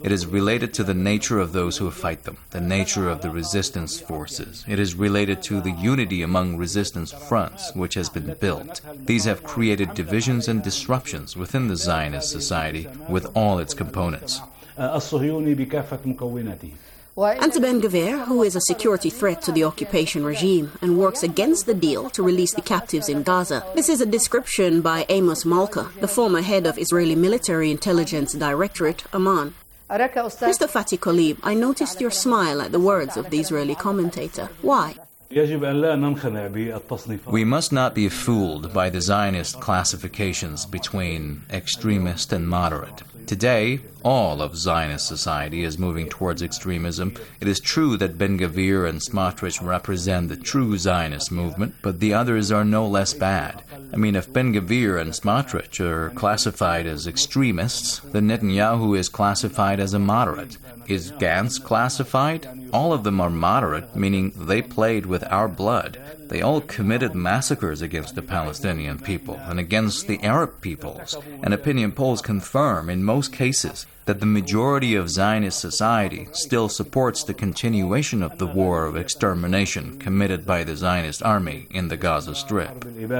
It is related to the nature of those who fight them, the nature of the resistance forces. It is related to the unity among resistance fronts which has been built. These have created divisions and disruptions within the Zionist society with all its components. And to Ben-Gvir, who is a security threat to the occupation regime and works against the deal to release the captives in Gaza. This is a description by Amos Malka, the former head of Israeli Military Intelligence Directorate, Amman. Mr. Fatih Kolib, I noticed your smile at the words of the Israeli commentator. Why? We must not be fooled by the Zionist classifications between extremist and moderate. Today, all of Zionist society is moving towards extremism. It is true that Ben-Gvir and Smotrich represent the true Zionist movement, but the others are no less bad. I mean, if Ben-Gvir and Smotrich are classified as extremists, then Netanyahu is classified as a moderate. Is Gantz classified? All of them are moderate, meaning they played with our blood. They all committed massacres against the Palestinian people and against the Arab peoples. And opinion polls confirm, in most cases, that the majority of Zionist society still supports the continuation of the war of extermination committed by the Zionist army in the Gaza Strip.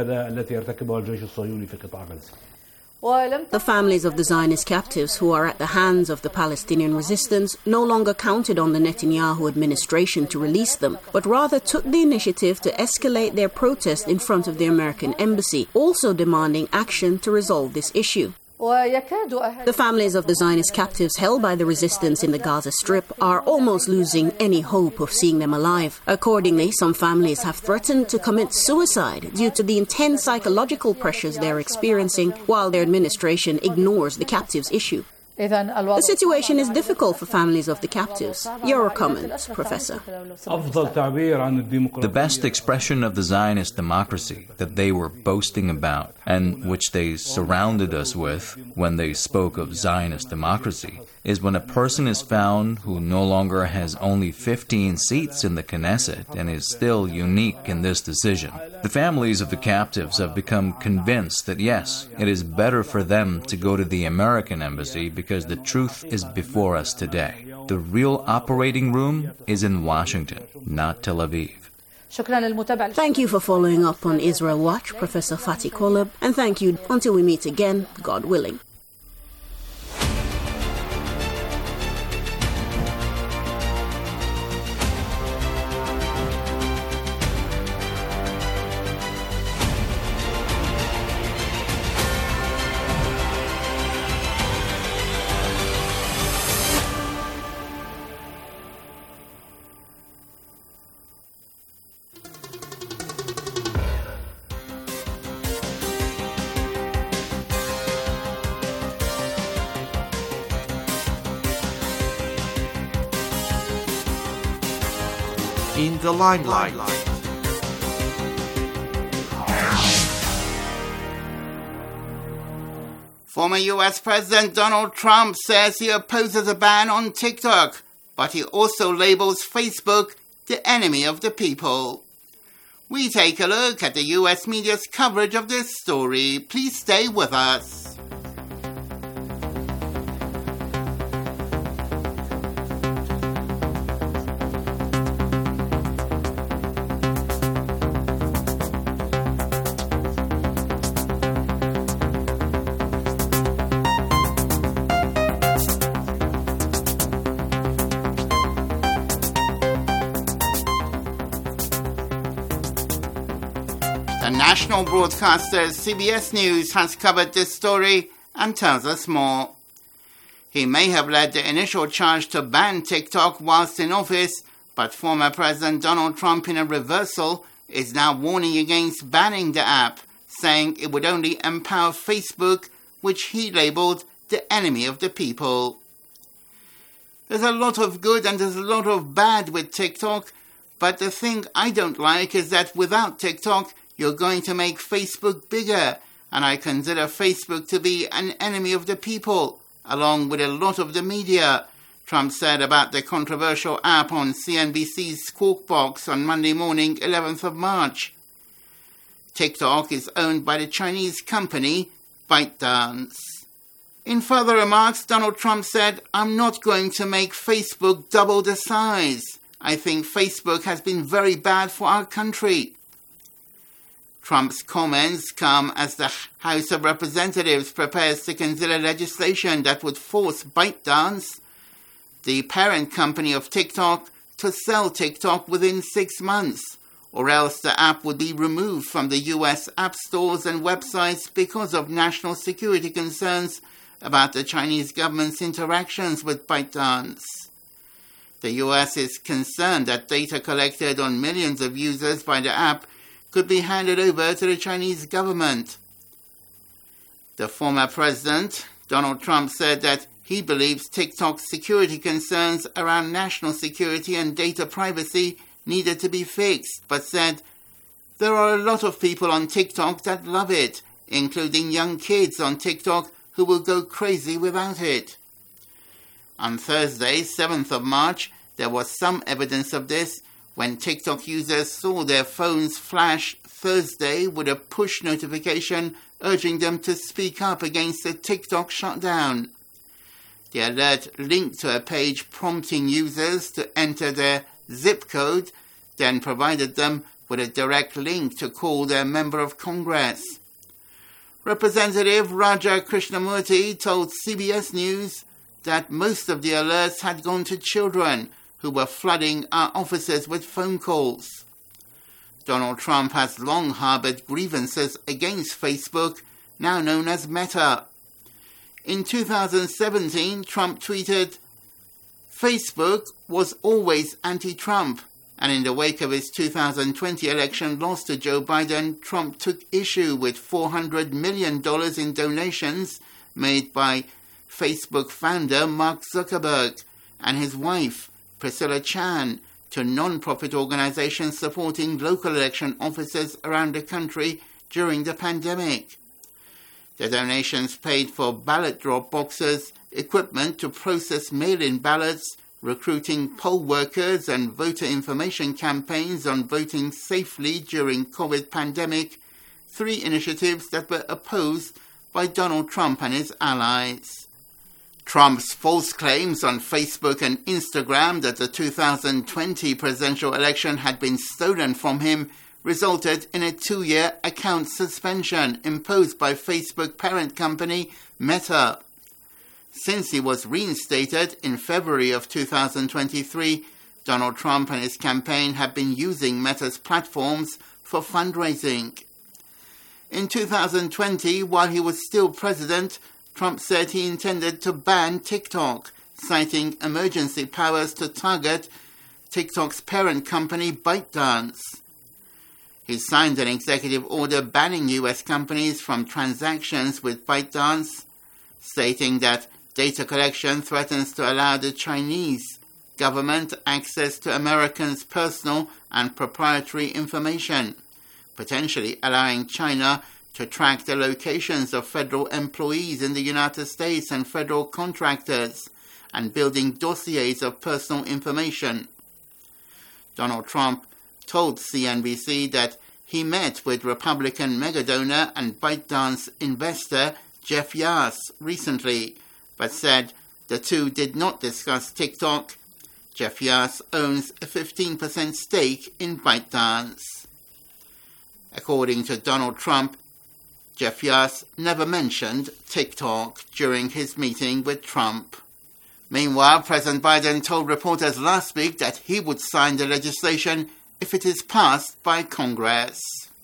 The families of the Zionist captives who are at the hands of the Palestinian resistance no longer counted on the Netanyahu administration to release them, but rather took the initiative to escalate their protest in front of the American embassy, also demanding action to resolve this issue. The families of the Zionist captives held by the resistance in the Gaza Strip are almost losing any hope of seeing them alive. Accordingly, some families have threatened to commit suicide due to the intense psychological pressures they're experiencing while their administration ignores the captives' issue. The situation is difficult for families of the captives. Your comment, Professor. The best expression of the Zionist democracy that they were boasting about and which they surrounded us with when they spoke of Zionist democracy is when a person is found who no longer has only 15 seats in the Knesset and is still unique in this decision. The families of the captives have become convinced that yes, it is better for them to go to the American embassy because the truth is before us today. The real operating room is in Washington, not Tel Aviv. Thank you for following up on Israel Watch, Professor Fatih Kolib, and thank you until we meet again, God willing. In the limelight. Former US President Donald Trump says he opposes a ban on TikTok, but he also labels Facebook the enemy of the people. We take a look at the US media's coverage of this story. Please stay with us. The national broadcaster CBS News has covered this story and tells us more. He may have led the initial charge to ban TikTok whilst in office, but former President Donald Trump, in a reversal, is now warning against banning the app, saying it would only empower Facebook, which he labeled the enemy of the people. There's a lot of good and there's a lot of bad with TikTok, but the thing I don't like is that without TikTok, you're going to make Facebook bigger, and I consider Facebook to be an enemy of the people, along with a lot of the media, Trump said about the controversial app on CNBC's Squawk Box on Monday morning, 11th of March. TikTok is owned by the Chinese company ByteDance. In further remarks, Donald Trump said, "I'm not going to make Facebook double the size. I think Facebook has been very bad for our country." Trump's comments come as the House of Representatives prepares to consider legislation that would force ByteDance, the parent company of TikTok, to sell TikTok within 6 months, or else the app would be removed from the US app stores and websites because of national security concerns about the Chinese government's interactions with ByteDance. The US is concerned that data collected on millions of users by the app could be handed over to the Chinese government. The former president, Donald Trump, said that he believes TikTok's security concerns around national security and data privacy needed to be fixed, but said, "There are a lot of people on TikTok that love it, including young kids on TikTok who will go crazy without it." On Thursday, 7th of March, there was some evidence of this when TikTok users saw their phones flash Thursday with a push notification urging them to speak up against the TikTok shutdown. The alert linked to a page prompting users to enter their zip code, then provided them with a direct link to call their member of Congress. Representative Raja Krishnamurti told CBS News that most of the alerts had gone to children who were flooding our offices with phone calls. Donald Trump has long harbored grievances against Facebook, now known as Meta. In 2017, Trump tweeted, "Facebook was always anti-Trump," and in the wake of his 2020 election loss to Joe Biden, Trump took issue with $400 million in donations made by Facebook founder Mark Zuckerberg and his wife, Priscilla Chan, to non-profit organizations supporting local election officers around the country during the pandemic. The donations paid for ballot drop boxes, equipment to process mail-in ballots, recruiting poll workers, and voter information campaigns on voting safely during COVID pandemic, 3 initiatives that were opposed by Donald Trump and his allies. Trump's false claims on Facebook and Instagram that the 2020 presidential election had been stolen from him resulted in a 2-year account suspension imposed by Facebook parent company Meta. Since he was reinstated in February of 2023, Donald Trump and his campaign have been using Meta's platforms for fundraising. In 2020, while he was still president, Trump said he intended to ban TikTok, citing emergency powers to target TikTok's parent company ByteDance. He signed an executive order banning U.S. companies from transactions with ByteDance, stating that data collection threatens to allow the Chinese government access to Americans' personal and proprietary information, potentially allowing China to track the locations of federal employees in the United States and federal contractors, and building dossiers of personal information. Donald Trump told CNBC that he met with Republican megadonor and ByteDance investor Jeff Yass recently, but said the two did not discuss TikTok. Jeff Yass owns a 15% stake in ByteDance. According to Donald Trump, Jeff Yass never mentioned TikTok during his meeting with Trump. Meanwhile, President Biden told reporters last week that he would sign the legislation if it is passed by Congress.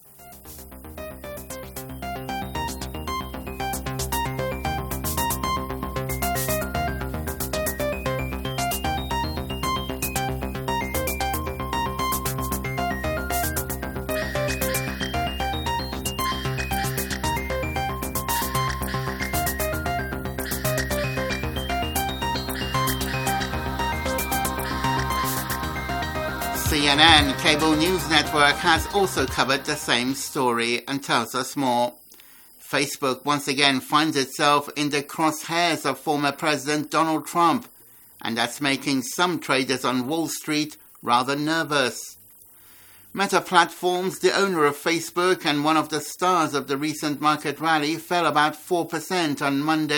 CNN cable news network has also covered the same story and tells us more. Facebook once again finds itself in the crosshairs of former President Donald Trump, and that's making some traders on Wall Street rather nervous. Meta Platforms, the owner of Facebook and one of the stars of the recent market rally, fell about 4% on Monday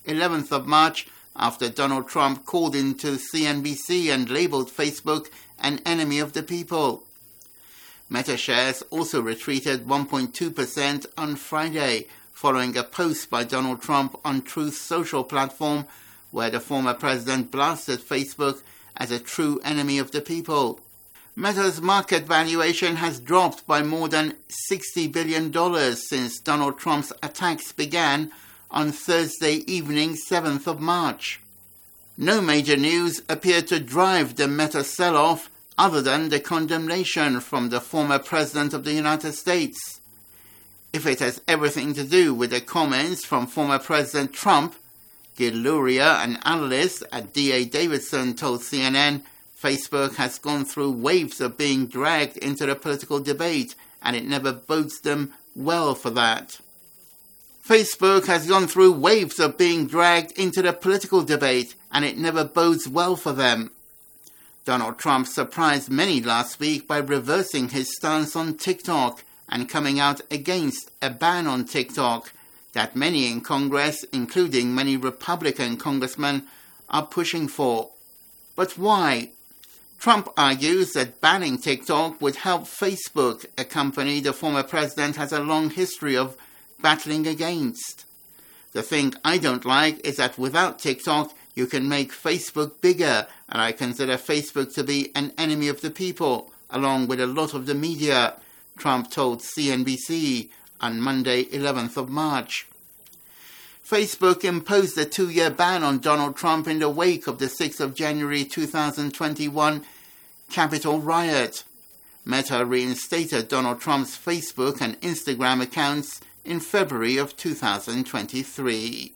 11th of March after Donald Trump called into CNBC and labeled Facebook an enemy of the people. Meta shares also retreated 1.2% on Friday, following a post by Donald Trump on Truth Social platform where the former president blasted Facebook as a true enemy of the people. Meta's market valuation has dropped by more than $60 billion since Donald Trump's attacks began on Thursday evening, 7th of March. No major news appeared to drive the Meta sell-off other than the condemnation from the former president of the United States. If it has everything to do with the comments from former President Trump, Gil Luria, an analyst at D.A. Davidson, told CNN, Facebook has gone through waves of being dragged into the political debate, and it never bodes them well for that. Facebook has gone through waves of being dragged into the political debate, and it never bodes well for them. Donald Trump surprised many last week by reversing his stance on TikTok and coming out against a ban on TikTok that many in Congress, including many Republican congressmen, are pushing for. But why? Trump argues that banning TikTok would help Facebook, a company the former president has a long history of battling against. The thing I don't like is that without TikTok, you can make Facebook bigger, and I consider Facebook to be an enemy of the people, along with a lot of the media, Trump told CNBC on Monday, 11th of March. Facebook imposed a 2-year ban on Donald Trump in the wake of the 6th of January 2021 Capitol riot. Meta reinstated Donald Trump's Facebook and Instagram accounts in February of 2023.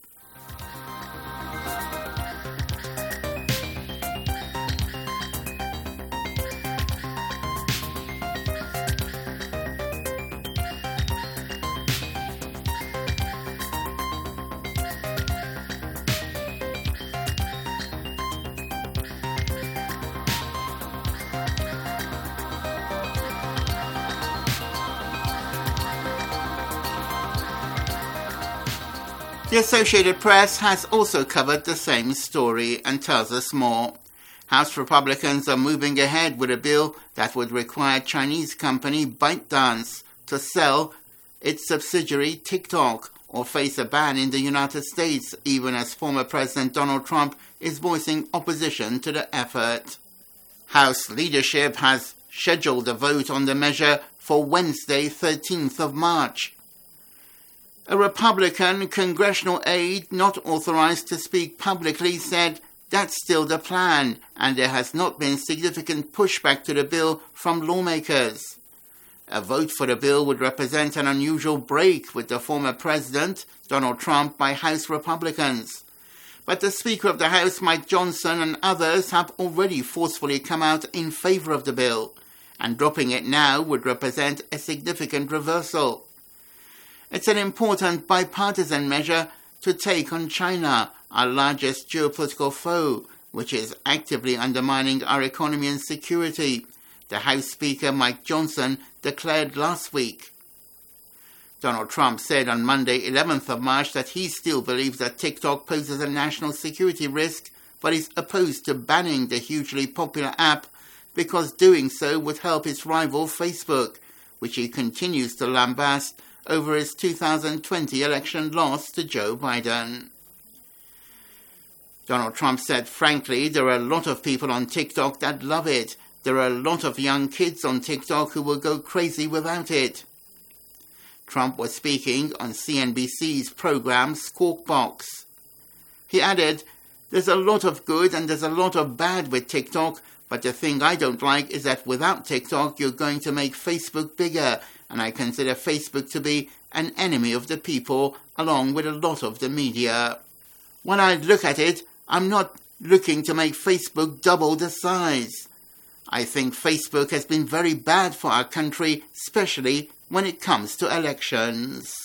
The Associated Press has also covered the same story and tells us more. House Republicans are moving ahead with a bill that would require Chinese company ByteDance to sell its subsidiary TikTok or face a ban in the United States, even as former President Donald Trump is voicing opposition to the effort. House leadership has scheduled a vote on the measure for Wednesday, 13th of March. A Republican congressional aide not authorized to speak publicly said that's still the plan, and there has not been significant pushback to the bill from lawmakers. A vote for the bill would represent an unusual break with the former president, Donald Trump, by House Republicans. But the Speaker of the House, Mike Johnson, and others have already forcefully come out in favor of the bill, and dropping it now would represent a significant reversal. It's an important bipartisan measure to take on China, our largest geopolitical foe, which is actively undermining our economy and security, the House Speaker Mike Johnson declared last week. Donald Trump said on Monday, 11th of March, that he still believes that TikTok poses a national security risk, but is opposed to banning the hugely popular app because doing so would help its rival Facebook, which he continues to lambast over his 2020 election loss to Joe Biden. Donald Trump said, frankly, there are a lot of people on TikTok that love it. There are a lot of young kids on TikTok who will go crazy without it. Trump was speaking on CNBC's program Squawk Box. He added, there's a lot of good and there's a lot of bad with TikTok, but the thing I don't like is that without TikTok you're going to make Facebook bigger, and I consider Facebook to be an enemy of the people, along with a lot of the media. When I look at it, I'm not looking to make Facebook double the size. I think Facebook has been very bad for our country, especially when it comes to elections.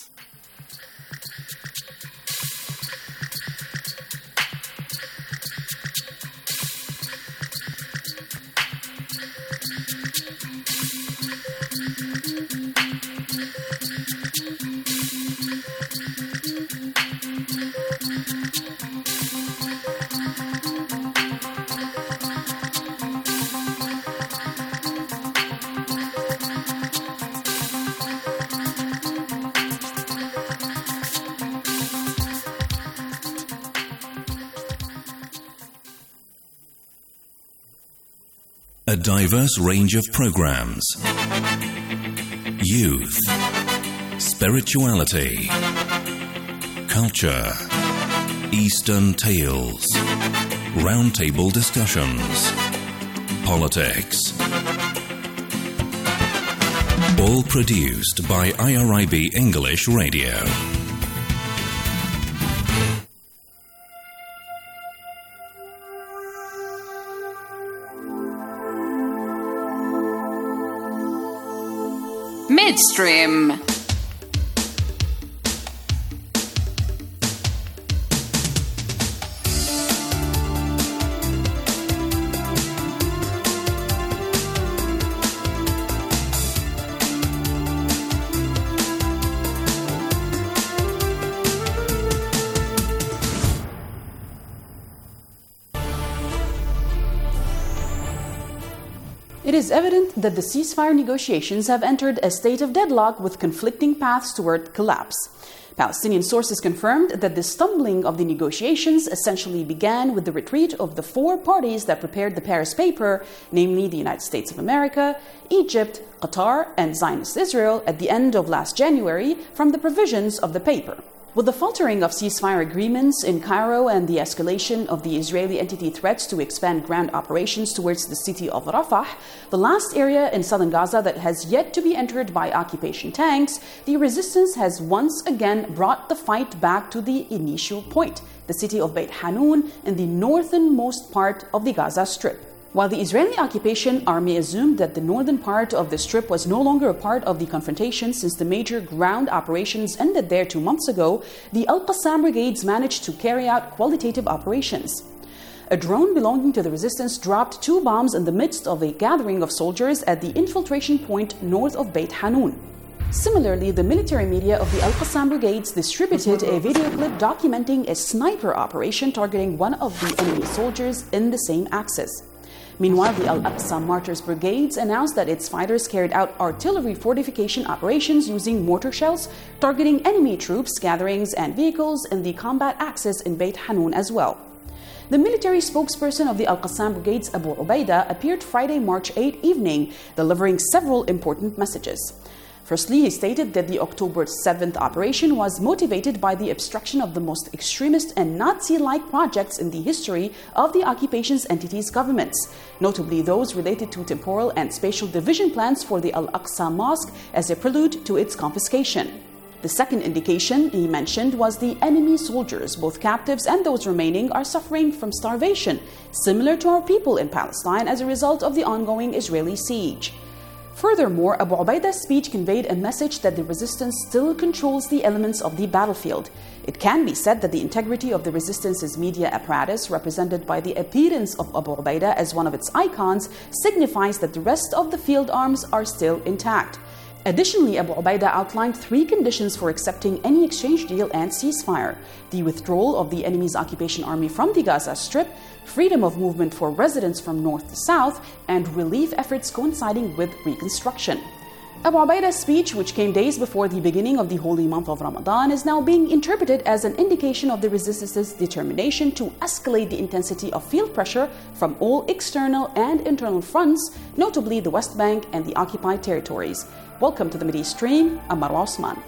A diverse range of programs. Youth, spirituality, culture, Eastern tales, roundtable discussions, politics. All produced by IRIB English Radio. Midstream. It is evident that the ceasefire negotiations have entered a state of deadlock with conflicting paths toward collapse. Palestinian sources confirmed that the stumbling of the negotiations essentially began with the retreat of the four parties that prepared the Paris paper, namely the United States of America, Egypt, Qatar, and Zionist Israel at the end of last January from the provisions of the paper. With the faltering of ceasefire agreements in Cairo and the escalation of the Israeli entity threats to expand ground operations towards the city of Rafah, the last area in southern Gaza that has yet to be entered by occupation tanks, the resistance has once again brought the fight back to the initial point, the city of Beit Hanun in the northernmost part of the Gaza Strip. While the Israeli occupation army assumed that the northern part of the Strip was no longer a part of the confrontation since the major ground operations ended there 2 months ago, the Al-Qassam brigades managed to carry out qualitative operations. A drone belonging to the resistance dropped 2 bombs in the midst of a gathering of soldiers at the infiltration point north of Beit Hanun. Similarly, the military media of the Al-Qassam brigades distributed a video clip documenting a sniper operation targeting one of the enemy soldiers in the same axis. Meanwhile, the Al-Aqsa Martyrs Brigades announced that its fighters carried out artillery fortification operations using mortar shells, targeting enemy troops, gatherings, and vehicles in the combat axis in Beit Hanun as well. The military spokesperson of the Al-Qassam Brigades, Abu Ubaidah, appeared Friday, March 8 evening, delivering several important messages. Firstly, he stated that the October 7th operation was motivated by the obstruction of the most extremist and Nazi-like projects in the history of the occupation's entities' governments, notably those related to temporal and spatial division plans for the Al-Aqsa Mosque as a prelude to its confiscation. The second indication he mentioned was the enemy soldiers, both captives and those remaining, are suffering from starvation, similar to our people in Palestine as a result of the ongoing Israeli siege. Furthermore, Abu Ubaidah's speech conveyed a message that the resistance still controls the elements of the battlefield. It can be said that the integrity of the resistance's media apparatus, represented by the appearance of Abu Ubaidah as one of its icons, signifies that the rest of the field arms are still intact. Additionally, Abu Ubaidah outlined 3 conditions for accepting any exchange deal and ceasefire: the withdrawal of the enemy's occupation army from the Gaza Strip, freedom of movement for residents from north to south, and relief efforts coinciding with reconstruction. Abu Ubaidah's speech, which came days before the beginning of the holy month of Ramadan, is now being interpreted as an indication of the resistance's determination to escalate the intensity of field pressure from all external and internal fronts, notably the West Bank and the occupied territories. Welcome to the Mideast Stream. I'm Marwa Osman.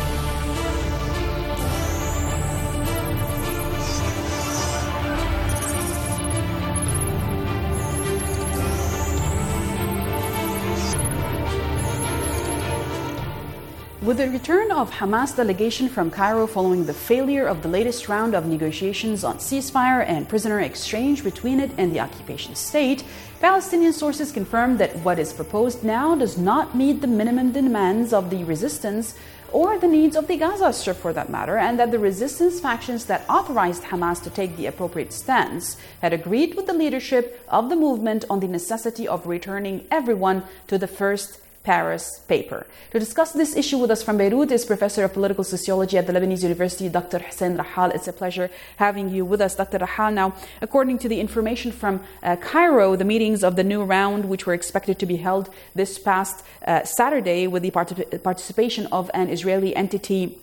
With the return of Hamas delegation from Cairo following the failure of the latest round of negotiations on ceasefire and prisoner exchange between it and the occupation state, Palestinian sources confirmed that what is proposed now does not meet the minimum demands of the resistance or the needs of the Gaza Strip for that matter, and that the resistance factions that authorized Hamas to take the appropriate stance had agreed with the leadership of the movement on the necessity of returning everyone to the first Paris paper. To discuss this issue with us from Beirut is Professor of Political Sociology at the Lebanese University, Dr. Hussein Rahal. It's a pleasure having you with us, Dr. Rahal. Now, according to the information from Cairo, the meetings of the new round, which were expected to be held this past Saturday with the participation of an Israeli entity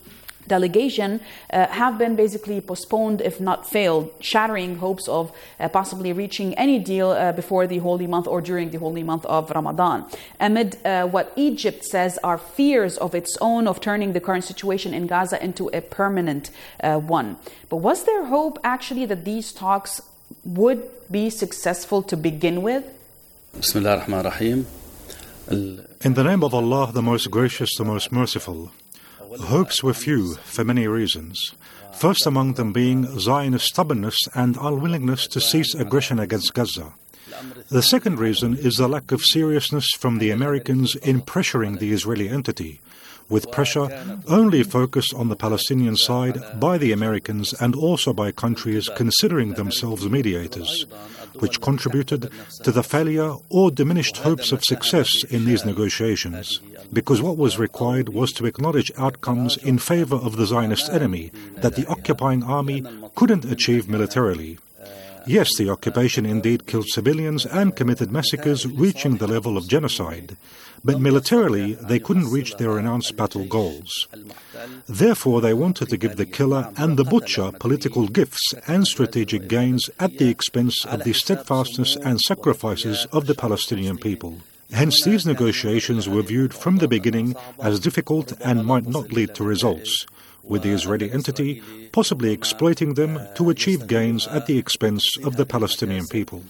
delegation have been basically postponed, if not failed, shattering hopes of possibly reaching any deal before the holy month or during the holy month of Ramadan. Amid what Egypt says are fears of its own of turning the current situation in Gaza into a permanent one. But was there hope actually that these talks would be successful to begin with? Bismillah ar-Rahman ar-Rahim. In the name of Allah, the most gracious, the most merciful. Hopes were few for many reasons. First among them being Zionist stubbornness and unwillingness to cease aggression against Gaza. The second reason is the lack of seriousness from the Americans in pressuring the Israeli entity, with pressure only focused on the Palestinian side by the Americans and also by countries considering themselves mediators, which contributed to the failure or diminished hopes of success in these negotiations, because what was required was to acknowledge outcomes in favor of the Zionist enemy that the occupying army couldn't achieve militarily. Yes, the occupation indeed killed civilians and committed massacres reaching the level of genocide, but militarily they couldn't reach their announced battle goals. Therefore, they wanted to give the killer and the butcher political gifts and strategic gains at the expense of the steadfastness and sacrifices of the Palestinian people. Hence, these negotiations were viewed from the beginning as difficult and might not lead to results, with the Israeli entity possibly exploiting them to achieve gains at the expense of the Palestinian people.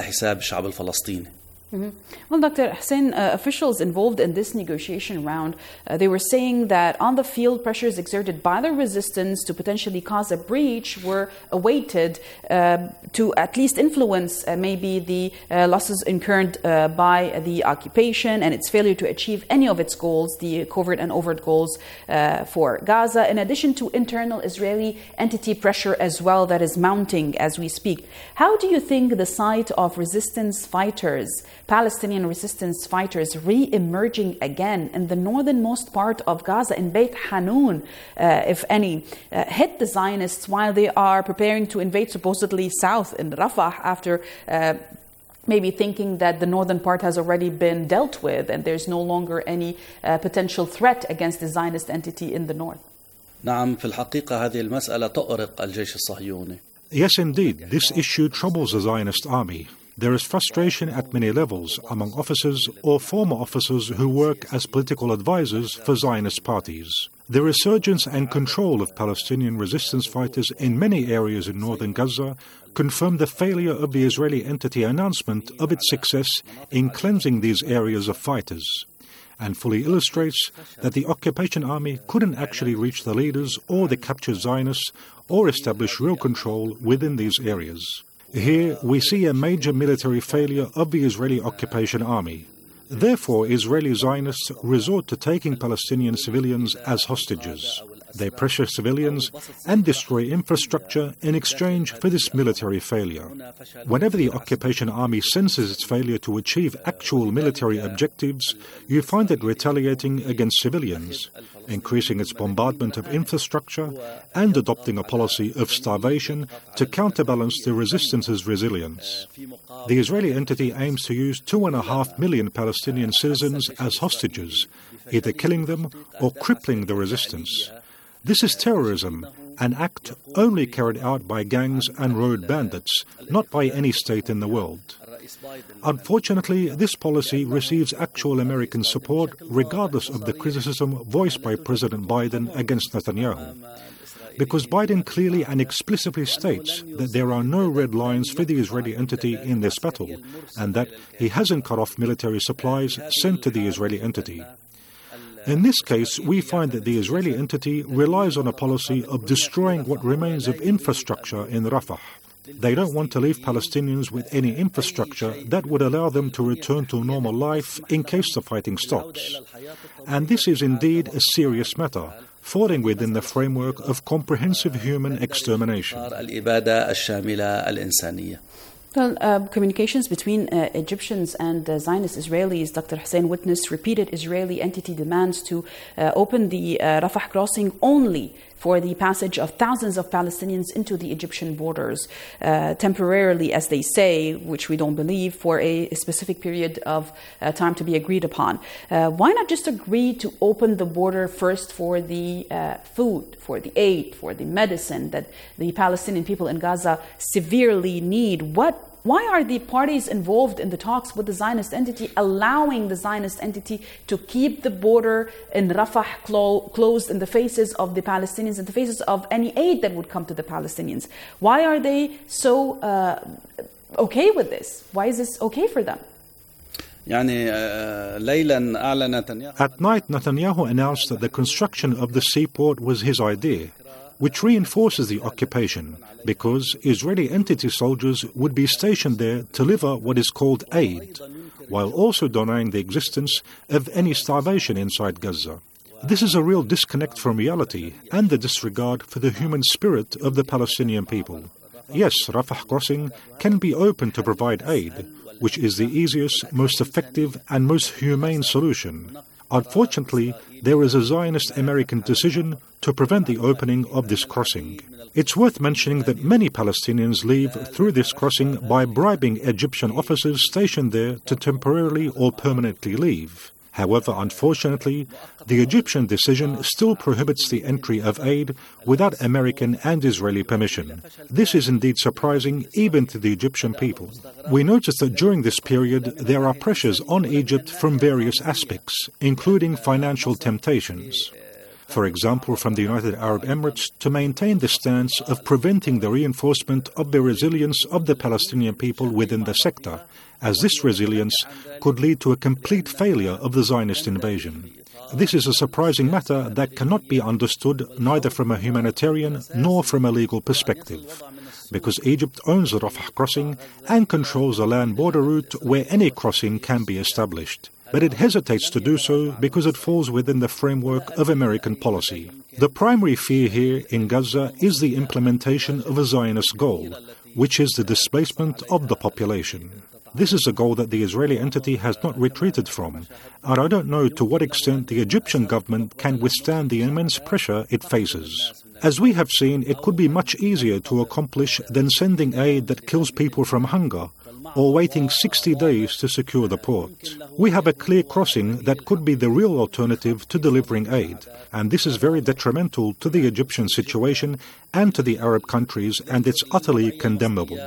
Mm-hmm. Well, Dr. Hussein, officials involved in this negotiation round, they were saying that on the field, pressures exerted by the resistance to potentially cause a breach were awaited to at least influence maybe the losses incurred by the occupation and its failure to achieve any of its goals, the covert and overt goals for Gaza, in addition to internal Israeli entity pressure as well that is mounting as we speak. How do you think the sight of resistance fighters, Palestinian resistance fighters re-emerging again in the northernmost part of Gaza, in Beit Hanun, if any, hit the Zionists while they are preparing to invade supposedly south in Rafah after maybe thinking that the northern part has already been dealt with and there's no longer any potential threat against the Zionist entity in the north? Yes, indeed, this issue troubles the Zionist army. There is frustration at many levels among officers or former officers who work as political advisors for Zionist parties. The resurgence and control of Palestinian resistance fighters in many areas in northern Gaza confirm the failure of the Israeli entity announcement of its success in cleansing these areas of fighters, and fully illustrates that the occupation army couldn't actually reach the leaders or the captured Zionists or establish real control within these areas. Here we see a major military failure of the Israeli occupation army. Therefore, Israeli Zionists resort to taking Palestinian civilians as hostages. They pressure civilians and destroy infrastructure in exchange for this military failure. Whenever the occupation army senses its failure to achieve actual military objectives, you find it retaliating against civilians, increasing its bombardment of infrastructure and adopting a policy of starvation to counterbalance the resistance's resilience. The Israeli entity aims to use 2.5 million Palestinian citizens as hostages, either killing them or crippling the resistance. This is terrorism, an act only carried out by gangs and road bandits, not by any state in the world. Unfortunately, this policy receives actual American support regardless of the criticism voiced by President Biden against Netanyahu. Because Biden clearly and explicitly states that there are no red lines for the Israeli entity in this battle, and that he hasn't cut off military supplies sent to the Israeli entity. In this case, we find that the Israeli entity relies on a policy of destroying what remains of infrastructure in Rafah. They don't want to leave Palestinians with any infrastructure that would allow them to return to normal life in case the fighting stops. And this is indeed a serious matter, falling within the framework of comprehensive human extermination. Well, communications between Egyptians and Zionist Israelis, Dr. Hussein, witnessed repeated Israeli entity demands to open the Rafah crossing only for the passage of thousands of Palestinians into the Egyptian borders, temporarily, as they say, which we don't believe, for a specific period of time to be agreed upon. Why not just agree to open the border first for the food, for the aid, for the medicine that the Palestinian people in Gaza severely need? Why are the parties involved in the talks with the Zionist entity allowing the Zionist entity to keep the border in Rafah closed in the faces of the Palestinians, in the faces of any aid that would come to the Palestinians? Why are they so okay with this? Why is this okay for them? At night, Netanyahu announced that the construction of the seaport was his idea, which reinforces the occupation, because Israeli entity soldiers would be stationed there to deliver what is called aid, while also denying the existence of any starvation inside Gaza. This is a real disconnect from reality and the disregard for the human spirit of the Palestinian people. Yes, Rafah crossing can be open to provide aid, which is the easiest, most effective and most humane solution. Unfortunately, there is a Zionist American decision to prevent the opening of this crossing. It's worth mentioning that many Palestinians leave through this crossing by bribing Egyptian officers stationed there to temporarily or permanently leave. However, unfortunately, the Egyptian decision still prohibits the entry of aid without American and Israeli permission. This is indeed surprising even to the Egyptian people. We notice that during this period there are pressures on Egypt from various aspects, including financial temptations. For example, from the United Arab Emirates to maintain the stance of preventing the reinforcement of the resilience of the Palestinian people within the sector, as this resilience could lead to a complete failure of the Zionist invasion. This is a surprising matter that cannot be understood neither from a humanitarian nor from a legal perspective, because Egypt owns the Rafah crossing and controls the land border route where any crossing can be established. But it hesitates to do so because it falls within the framework of American policy. The primary fear here in Gaza is the implementation of a Zionist goal, which is the displacement of the population. This is a goal that the Israeli entity has not retreated from, and I don't know to what extent the Egyptian government can withstand the immense pressure it faces. As we have seen, it could be much easier to accomplish than sending aid that kills people from hunger, or waiting 60 days to secure the port. We have a clear crossing that could be the real alternative to delivering aid, and this is very detrimental to the Egyptian situation and to the Arab countries, and it's utterly condemnable.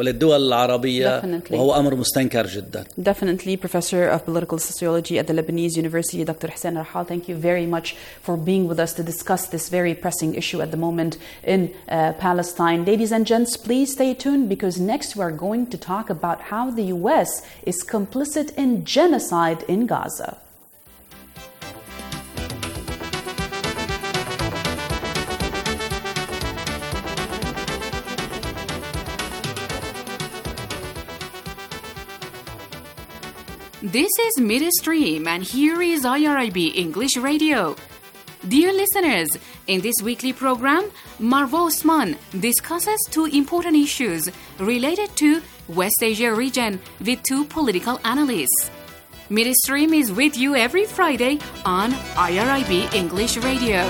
Definitely, Professor of Political Sociology at the Lebanese University, Dr. Hussein Rahal, thank you very much for being with us to discuss this very pressing issue at the moment in Palestine. Ladies and gents, please stay tuned, because next we are going to talk about how the U.S. is complicit in genocide in Gaza. This is Midstream, and here is IRIB English Radio. Dear listeners, in this weekly program, Marwa Osman discusses two important issues related to West Asia region with two political analysts. Midstream is with you every Friday on IRIB English Radio.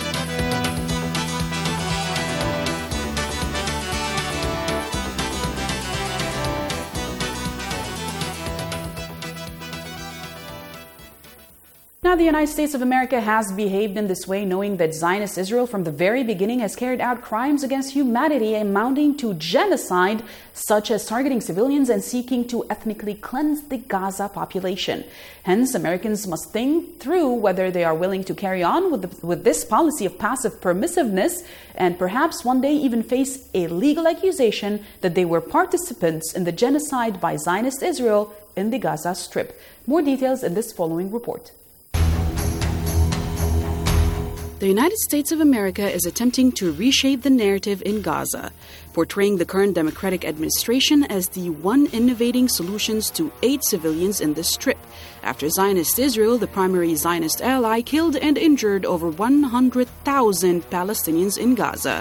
Now, the United States of America has behaved in this way, knowing that Zionist Israel from the very beginning has carried out crimes against humanity amounting to genocide, such as targeting civilians and seeking to ethnically cleanse the Gaza population. Hence, Americans must think through whether they are willing to carry on with this policy of passive permissiveness, and perhaps one day even face a legal accusation that they were participants in the genocide by Zionist Israel in the Gaza Strip. More details in this following report. The United States of America is attempting to reshape the narrative in Gaza, portraying the current Democratic administration as the one innovating solutions to aid civilians in the Strip, after Zionist Israel, the primary Zionist ally, killed and injured over 100,000 Palestinians in Gaza.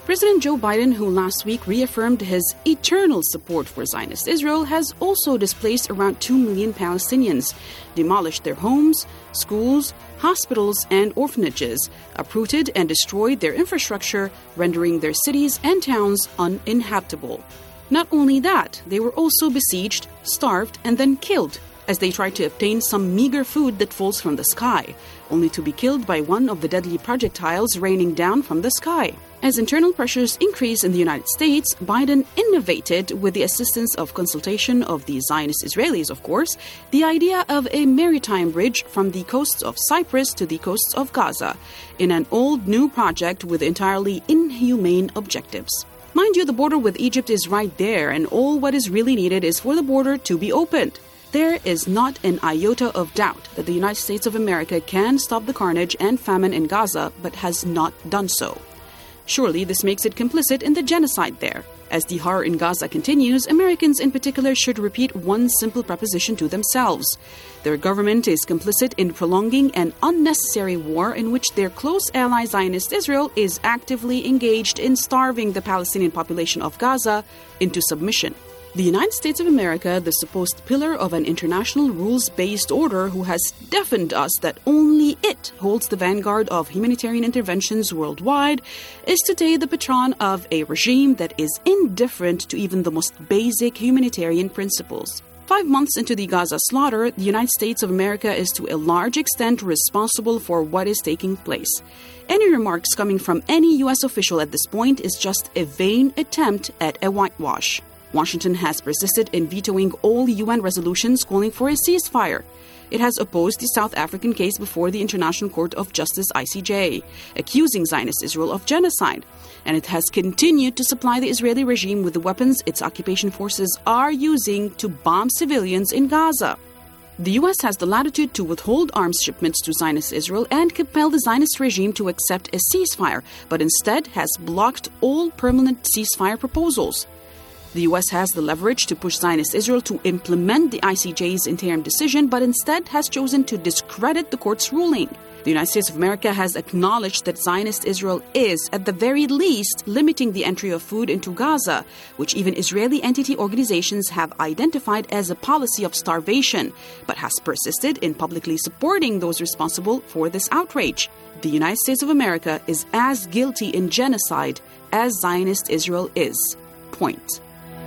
President Joe Biden, who last week reaffirmed his eternal support for Zionist Israel, has also displaced around 2 million Palestinians, demolished their homes, schools, hospitals, and orphanages, uprooted and destroyed their infrastructure, rendering their cities and towns uninhabitable. Not only that, they were also besieged, starved, and then killed as they tried to obtain some meager food that falls from the sky, only to be killed by one of the deadly projectiles raining down from the sky. As internal pressures increase in the United States, Biden innovated, with the assistance of consultation of the Zionist Israelis, of course, the idea of a maritime bridge from the coasts of Cyprus to the coasts of Gaza, in an old-new project with entirely inhumane objectives. Mind you, the border with Egypt is right there, and all what is really needed is for the border to be opened. There is not an iota of doubt that the United States of America can stop the carnage and famine in Gaza, but has not done so. Surely this makes it complicit in the genocide there. As the horror in Gaza continues, Americans in particular should repeat one simple proposition to themselves. Their government is complicit in prolonging an unnecessary war in which their close ally Zionist Israel is actively engaged in starving the Palestinian population of Gaza into submission. The United States of America, the supposed pillar of an international rules-based order who has deafened us that only it holds the vanguard of humanitarian interventions worldwide, is today the patron of a regime that is indifferent to even the most basic humanitarian principles. 5 months into the Gaza slaughter, the United States of America is to a large extent responsible for what is taking place. Any remarks coming from any U.S. official at this point is just a vain attempt at a whitewash. Washington has persisted in vetoing all UN resolutions calling for a ceasefire. It has opposed the South African case before the International Court of Justice (ICJ), accusing Zionist Israel of genocide. And it has continued to supply the Israeli regime with the weapons its occupation forces are using to bomb civilians in Gaza. The U.S. has the latitude to withhold arms shipments to Zionist Israel and compel the Zionist regime to accept a ceasefire, but instead has blocked all permanent ceasefire proposals. The U.S. has the leverage to push Zionist Israel to implement the ICJ's interim decision, but instead has chosen to discredit the court's ruling. The United States of America has acknowledged that Zionist Israel is, at the very least, limiting the entry of food into Gaza, which even Israeli entity organizations have identified as a policy of starvation, but has persisted in publicly supporting those responsible for this outrage. The United States of America is as guilty in genocide as Zionist Israel is. Point.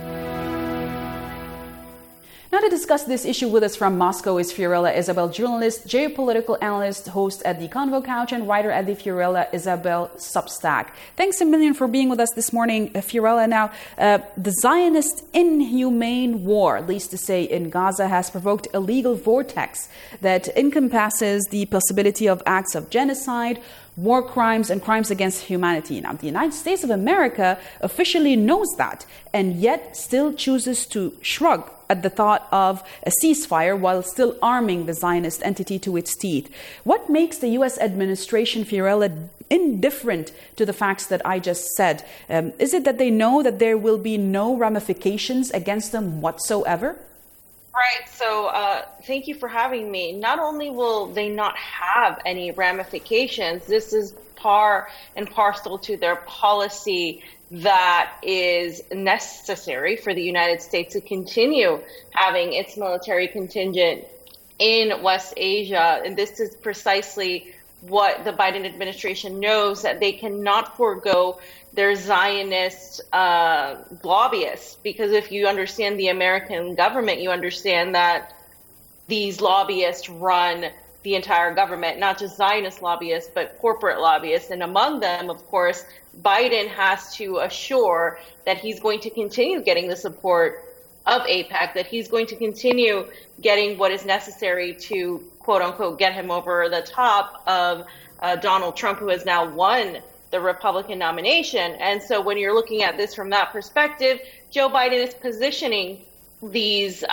Now to discuss this issue with us from Moscow is Fiorella Isabel, journalist, geopolitical analyst, host at the Convo Couch, and writer at the Fiorella Isabel Substack. Thanks a million for being with us this morning, Fiorella. Now, the Zionist inhumane war, at least to say, in Gaza has provoked a legal vortex that encompasses the possibility of acts of genocide, war crimes, and crimes against humanity. Now, the United States of America officially knows that, and yet still chooses to shrug at the thought of a ceasefire while still arming the Zionist entity to its teeth. What makes the U.S. administration, Fiorella, indifferent to the facts that I just said? Is it that they know that there will be no ramifications against them whatsoever? Right. So thank you for having me. Not only will they not have any ramifications, this is par and parcel to their policy that is necessary for the United States to continue having its military contingent in West Asia. And this is precisely what the Biden administration knows, that they cannot forego their Zionist lobbyists. Because if you understand the American government, you understand that these lobbyists run the entire government, not just Zionist lobbyists, but corporate lobbyists. And among them, of course, Biden has to assure that he's going to continue getting the support of AIPAC, that he's going to continue getting what is necessary to, quote unquote, get him over the top of Donald Trump, who has now won the Republican nomination. And so when you're looking at this from that perspective, Joe Biden is positioning these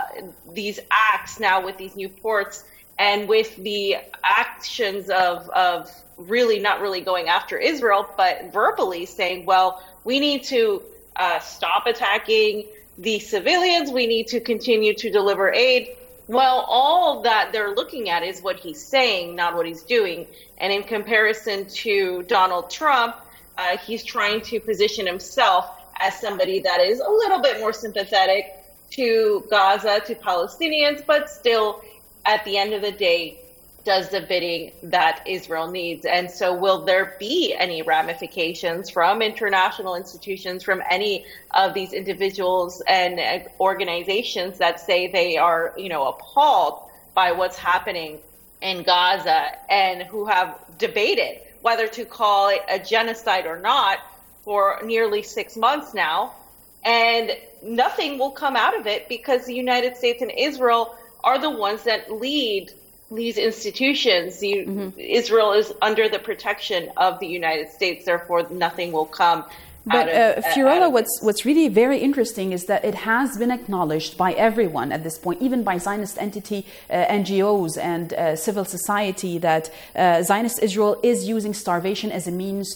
acts now with these new ports and with the actions of really not really going after Israel, but verbally saying, well, we need to stop attacking the civilians. We need to continue to deliver aid. Well, all that they're looking at is what he's saying, not what he's doing. And in comparison to Donald Trump, he's trying to position himself as somebody that is a little bit more sympathetic to Gaza, to Palestinians, but still, at the end of the day, does the bidding that Israel needs. And so will there be any ramifications from international institutions, from any of these individuals and organizations that say they are, appalled by what's happening in Gaza and who have debated whether to call it a genocide or not for nearly 6 months now, and nothing will come out of it because the United States and Israel are the ones that lead these institutions. Israel is under the protection of the United States, therefore nothing will come. But Fiorella, what's really very interesting is that it has been acknowledged by everyone at this point, even by Zionist entity, NGOs and civil society, that Zionist Israel is using starvation as a means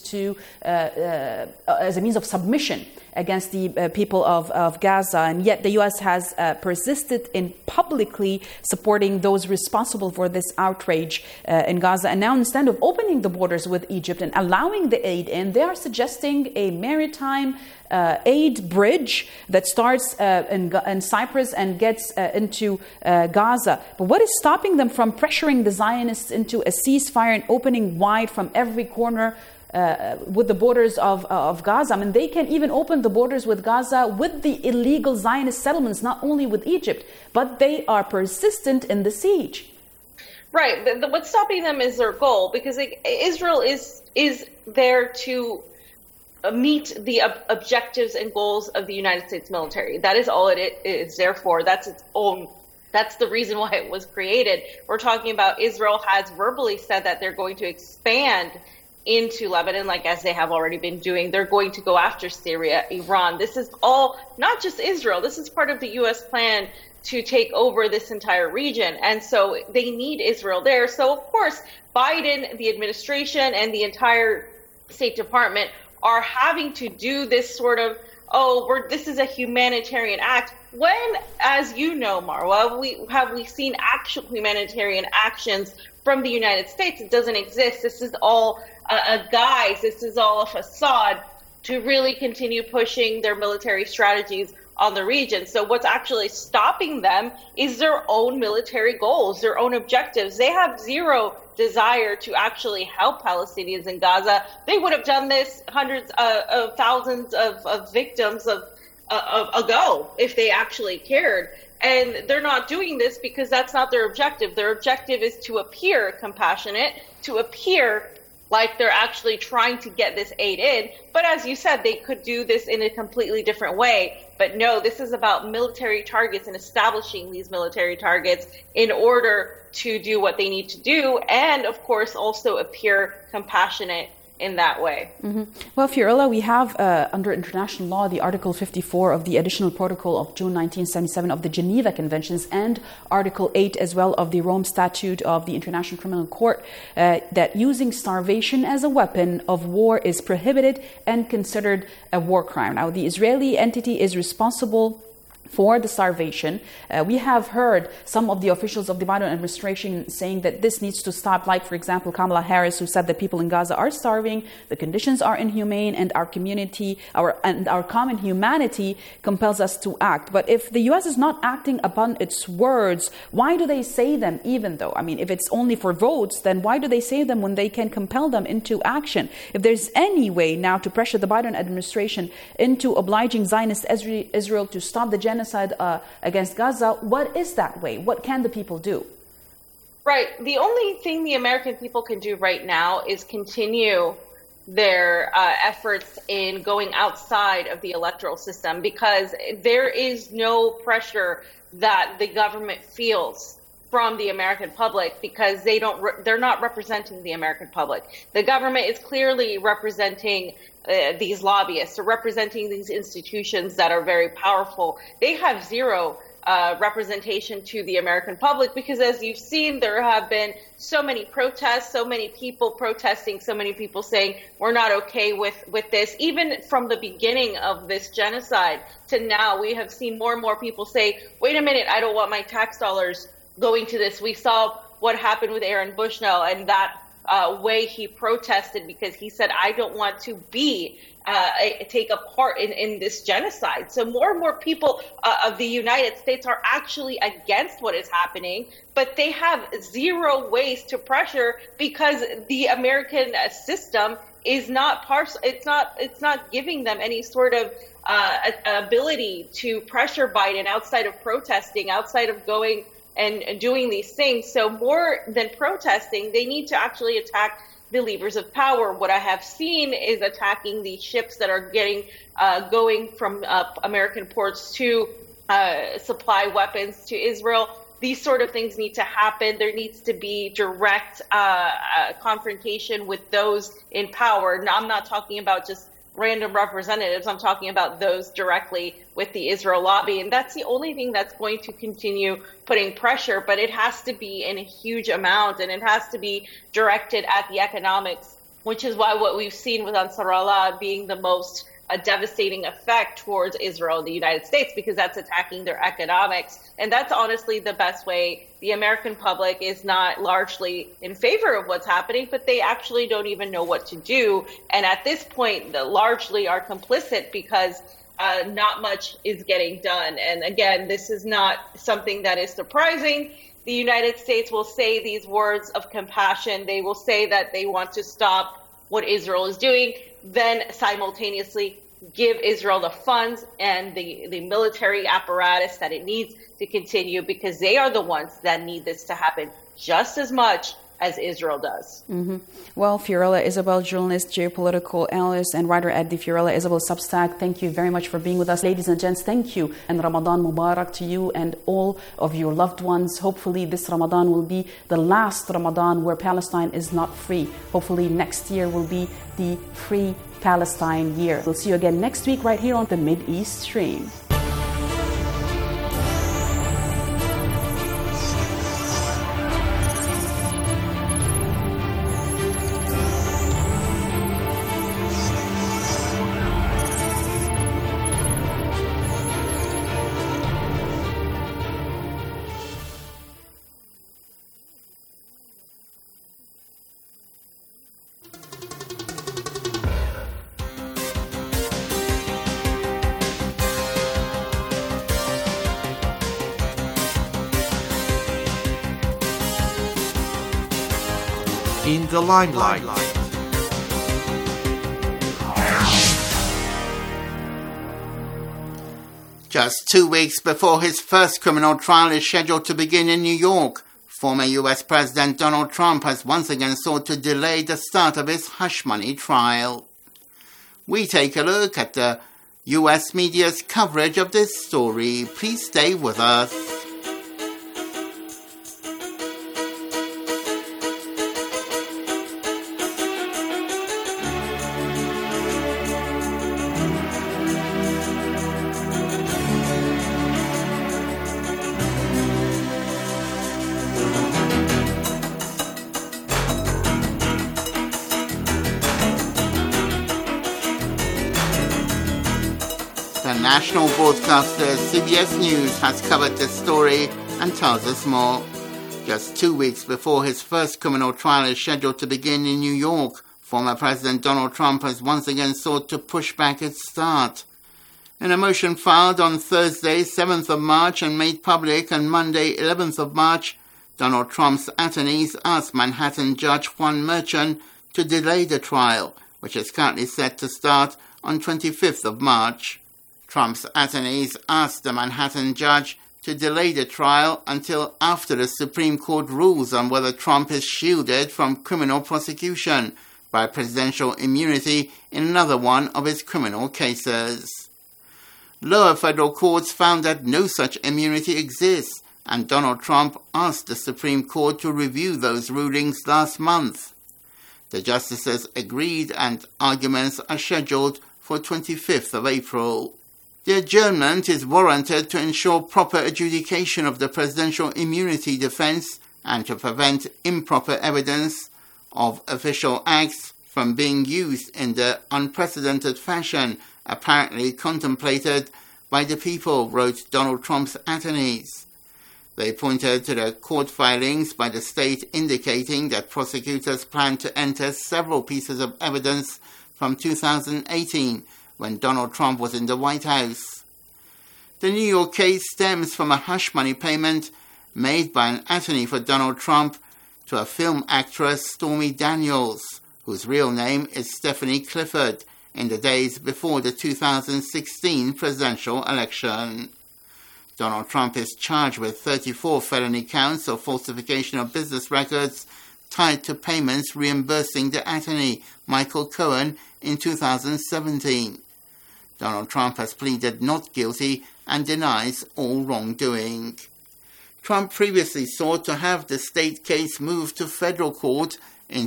of submission against the people of Gaza. And yet the U.S. has persisted in publicly supporting those responsible for this outrage in Gaza. And now, instead of opening the borders with Egypt and allowing the aid in, they are suggesting a maritime aid bridge that starts in Cyprus and gets into Gaza. But what is stopping them from pressuring the Zionists into a ceasefire and opening wide from every corner with the borders of Gaza? I mean, they can even open the borders with Gaza with the illegal Zionist settlements, not only with Egypt, but they are persistent in the siege. Right. What's stopping them is their goal, because Israel is there to meet the objectives and goals of the United States military. That is all it is there for. That's its own. That's the reason why it was created. We're talking about Israel has verbally said that they're going to expand into Lebanon, like as they have already been doing. They're going to go after Syria, Iran. This is all not just Israel. This is part of the U.S. plan to take over this entire region. And so they need Israel there. So, of course, Biden, the administration, and the entire State Department are having to do this sort of, this is a humanitarian act. When, as you know, Marwa, we seen actual humanitarian actions from the United States? It doesn't exist. This is all a guise. This is all a facade to really continue pushing their military strategies on the region. So what's actually stopping them is their own military goals, their own objectives. They have zero desire to actually help Palestinians in Gaza. They would have done this hundreds of thousands of victims ago if they actually cared. And they're not doing this because that's not their objective. Their objective is to appear compassionate, to appear like they're actually trying to get this aid in. But as you said, they could do this in a completely different way. But no, this is about military targets and establishing these military targets in order to do what they need to do. And of course, also appear compassionate in that way. Mm-hmm. Well, Fiorella, we have under international law the Article 54 of the Additional Protocol of June 1977 of the Geneva Conventions and Article 8 as well of the Rome Statute of the International Criminal Court that using starvation as a weapon of war is prohibited and considered a war crime. Now, the Israeli entity is responsible for the starvation. We have heard some of the officials of the Biden administration saying that this needs to stop, like, for example, Kamala Harris, who said that people in Gaza are starving, the conditions are inhumane, and our community, our common humanity compels us to act. But if the U.S. is not acting upon its words, why do they say them even though? I mean, if it's only for votes, then why do they say them when they can compel them into action? If there's any way now to pressure the Biden administration into obliging Zionist Israel to stop the genocide against Gaza, what is that way? What can the people do? Right. The only thing the American people can do right now is continue their efforts in going outside of the electoral system, because there is no pressure that the government feels from the American public, because they're not representing the American public. The government is clearly representing these lobbyists, or representing these institutions that are very powerful. They have zero representation to the American public, because as you've seen, there have been so many protests, so many people protesting, so many people saying we're not okay with this. Even from the beginning of this genocide to now, we have seen more and more people say, wait a minute, I don't want my tax dollars going to this. We saw what happened with Aaron Bushnell, and that way he protested, because he said, I don't want to take a part in this genocide. So more and more people of the United States are actually against what is happening, but they have zero ways to pressure because the American system is not it's not giving them any sort of ability to pressure Biden outside of protesting, outside of going and doing these things. So more than protesting, they need to actually attack the levers of power. What I have seen is attacking the ships that are going from American ports to supply weapons to Israel. These sort of things need to happen. There needs to be direct confrontation with those in power. Now, I'm not talking about just random representatives. I'm talking about those directly with the Israel lobby. And that's the only thing that's going to continue putting pressure. But it has to be in a huge amount, and it has to be directed at the economics, which is why what we've seen with Ansarallah being the most devastating effect towards Israel and the United States, because that's attacking their economics. And that's honestly the best way. The American public is not largely in favor of what's happening, but they actually don't even know what to do. And at this point, they largely are complicit because not much is getting done. And again, this is not something that is surprising. The United States will say these words of compassion. They will say that they want to stop what Israel is doing, then simultaneously give Israel the funds and the military apparatus that it needs to continue, because they are the ones that need this to happen just as much as Israel does. Mm-hmm. Well, Fiorella Isabel, journalist, geopolitical analyst, and writer at the Fiorella Isabel Substack, thank you very much for being with us. Ladies and gents, thank you. And Ramadan Mubarak to you and all of your loved ones. Hopefully this Ramadan will be the last Ramadan where Palestine is not free. Hopefully next year will be the free Palestine year. We'll see you again next week right here on the Mid-East Stream. In the limelight. Just 2 weeks before his first criminal trial is scheduled to begin in New York, former U.S. President Donald Trump has once again sought to delay the start of his hush money trial. We take a look at the U.S. media's coverage of this story. Please stay with us. The national broadcaster CBS News has covered this story and tells us more. Just 2 weeks before his first criminal trial is scheduled to begin in New York, former President Donald Trump has once again sought to push back its start. In a motion filed on Thursday, 7th of March and made public on Monday, 11th of March, Donald Trump's attorneys asked Manhattan Judge Juan Merchan to delay the trial, which is currently set to start on 25th of March. Trump's attorneys asked the Manhattan judge to delay the trial until after the Supreme Court rules on whether Trump is shielded from criminal prosecution by presidential immunity in another one of his criminal cases. Lower federal courts found that no such immunity exists, and Donald Trump asked the Supreme Court to review those rulings last month. The justices agreed, and arguments are scheduled for 25th of April. The adjournment is warranted to ensure proper adjudication of the presidential immunity defense and to prevent improper evidence of official acts from being used in the unprecedented fashion apparently contemplated by the people, wrote Donald Trump's attorneys. They pointed to the court filings by the state indicating that prosecutors plan to enter several pieces of evidence from 2018 when Donald Trump was in the White House. The New York case stems from a hush money payment made by an attorney for Donald Trump to a film actress, Stormy Daniels, whose real name is Stephanie Clifford, in the days before the 2016 presidential election. Donald Trump is charged with 34 felony counts of falsification of business records tied to payments reimbursing the attorney, Michael Cohen, in 2017. Donald Trump has pleaded not guilty and denies all wrongdoing. Trump previously sought to have the state case moved to federal court in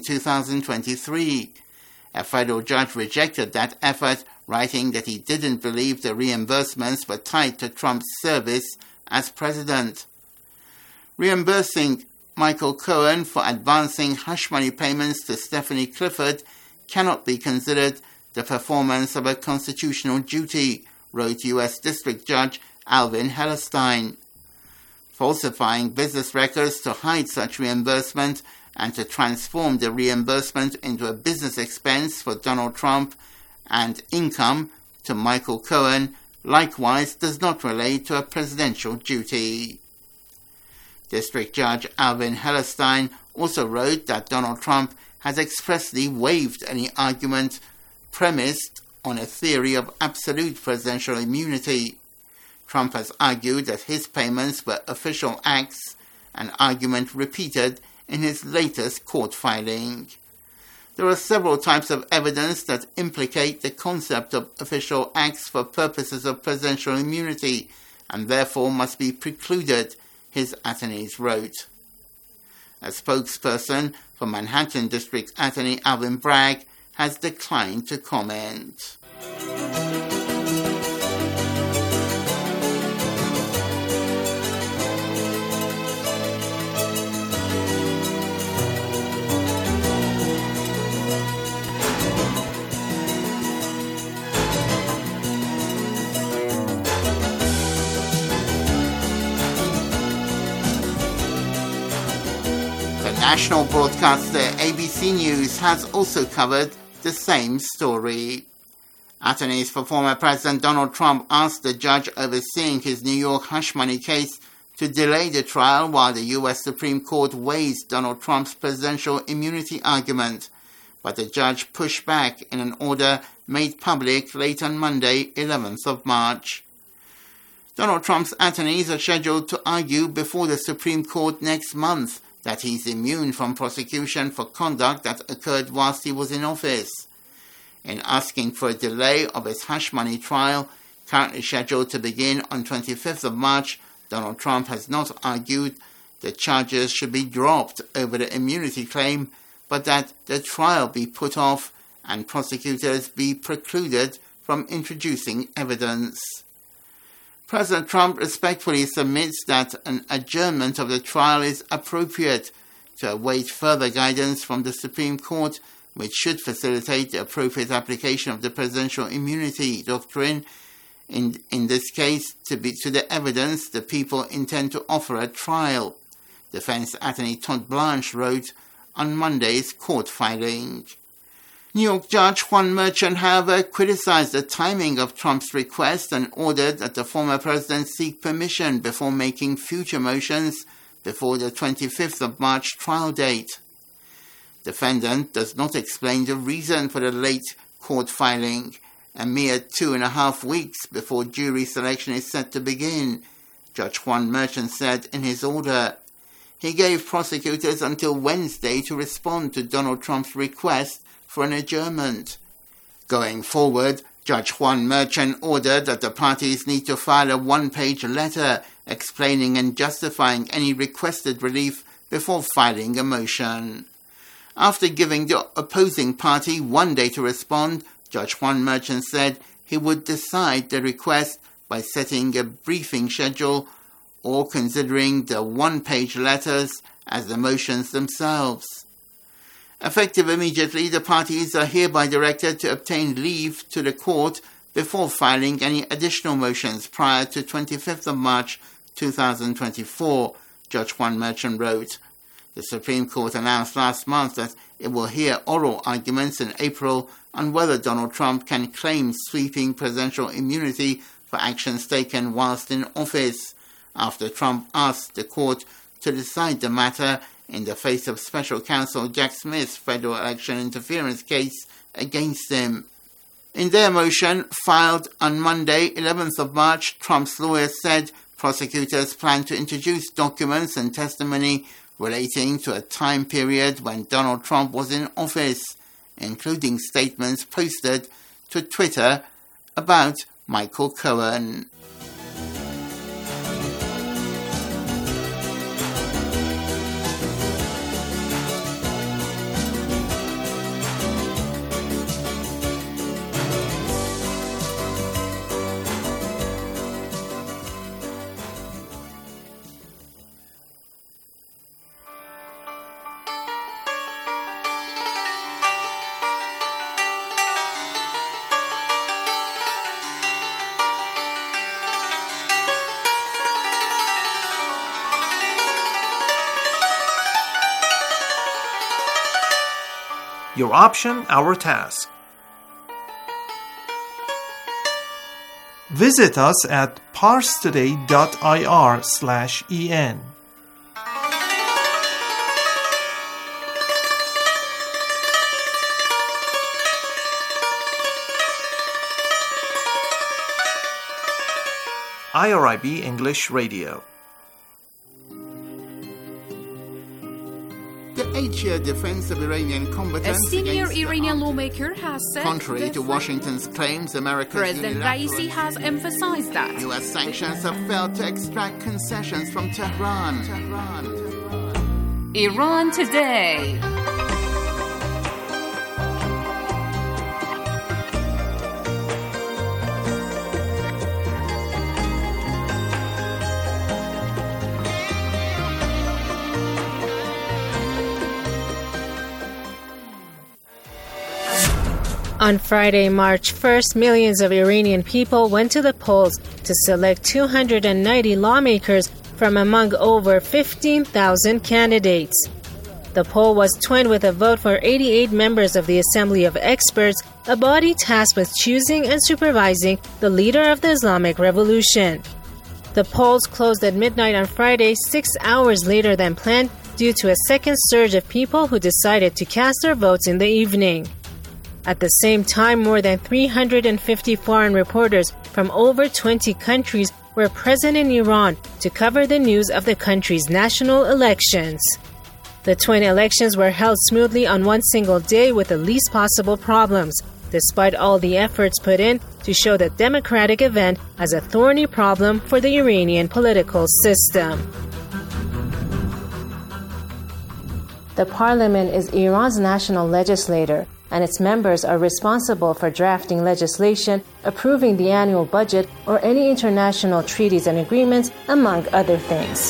2023. A federal judge rejected that effort, writing that he didn't believe the reimbursements were tied to Trump's service as president. Reimbursing Michael Cohen for advancing hush money payments to Stephanie Clifford cannot be considered the performance of a constitutional duty, wrote U.S. District Judge Alvin Hellerstein. Falsifying business records to hide such reimbursement and to transform the reimbursement into a business expense for Donald Trump and income to Michael Cohen likewise does not relate to a presidential duty. District Judge Alvin Hellerstein also wrote that Donald Trump has expressly waived any argument premised on a theory of absolute presidential immunity. Trump has argued that his payments were official acts, an argument repeated in his latest court filing. There are several types of evidence that implicate the concept of official acts for purposes of presidential immunity and therefore must be precluded, his attorneys wrote. A spokesperson for Manhattan District Attorney Alvin Bragg has declined to comment. National broadcaster ABC News has also covered the same story. Attorneys for former President Donald Trump asked the judge overseeing his New York hush money case to delay the trial while the U.S. Supreme Court weighs Donald Trump's presidential immunity argument, but the judge pushed back in an order made public late on Monday, 11th of March. Donald Trump's attorneys are scheduled to argue before the Supreme Court next month that he's immune from prosecution for conduct that occurred whilst he was in office. In asking for a delay of his hush money trial, currently scheduled to begin on 25th of March, Donald Trump has not argued that charges should be dropped over the immunity claim, but that the trial be put off and prosecutors be precluded from introducing evidence. President Trump respectfully submits that an adjournment of the trial is appropriate to await further guidance from the Supreme Court, which should facilitate the appropriate application of the presidential immunity doctrine, in this case to the evidence the people intend to offer at trial, defense attorney Todd Blanche wrote on Monday's court filing. New York Judge Juan Merchan, however, criticized the timing of Trump's request and ordered that the former president seek permission before making future motions before the 25th of March trial date. Defendant does not explain the reason for the late court filing, a mere 2.5 weeks before jury selection is set to begin, Judge Juan Merchan said in his order. He gave prosecutors until Wednesday to respond to Donald Trump's request for an adjournment. Going forward, Judge Juan Merchan ordered that the parties need to file a one-page letter explaining and justifying any requested relief before filing a motion. After giving the opposing party 1 day to respond, Judge Juan Merchan said he would decide the request by setting a briefing schedule or considering the one-page letters as the motions themselves. Effective immediately, the parties are hereby directed to obtain leave to the court before filing any additional motions prior to 25th of March 2024, Judge Juan Merchant wrote. The Supreme Court announced last month that it will hear oral arguments in April on whether Donald Trump can claim sweeping presidential immunity for actions taken whilst in office, after Trump asked the court to decide the matter in the face of Special Counsel Jack Smith's federal election interference case against him. In their motion, filed on Monday, 11th of March, Trump's lawyers said prosecutors plan to introduce documents and testimony relating to a time period when Donald Trump was in office, including statements posted to Twitter about Michael Cohen. Your option, our task. Visit us at parstoday.ir/en. IRIB English Radio. The 8-year defense of Iranian combatants A senior Iranian lawmaker has said contrary to Washington's claims, America's President Raisi has emphasized that U.S. sanctions have failed to extract concessions from Tehran. Iran Today. On Friday, March 1st, millions of Iranian people went to the polls to select 290 lawmakers from among over 15,000 candidates. The poll was twinned with a vote for 88 members of the Assembly of Experts, a body tasked with choosing and supervising the leader of the Islamic Revolution. The polls closed at midnight on Friday, 6 hours later than planned, due to a second surge of people who decided to cast their votes in the evening. At the same time, more than 350 foreign reporters from over 20 countries were present in Iran to cover the news of the country's national elections. The twin elections were held smoothly on one single day with the least possible problems, despite all the efforts put in to show the democratic event as a thorny problem for the Iranian political system. The parliament is Iran's national legislator, and its members are responsible for drafting legislation, approving the annual budget, or any international treaties and agreements, among other things.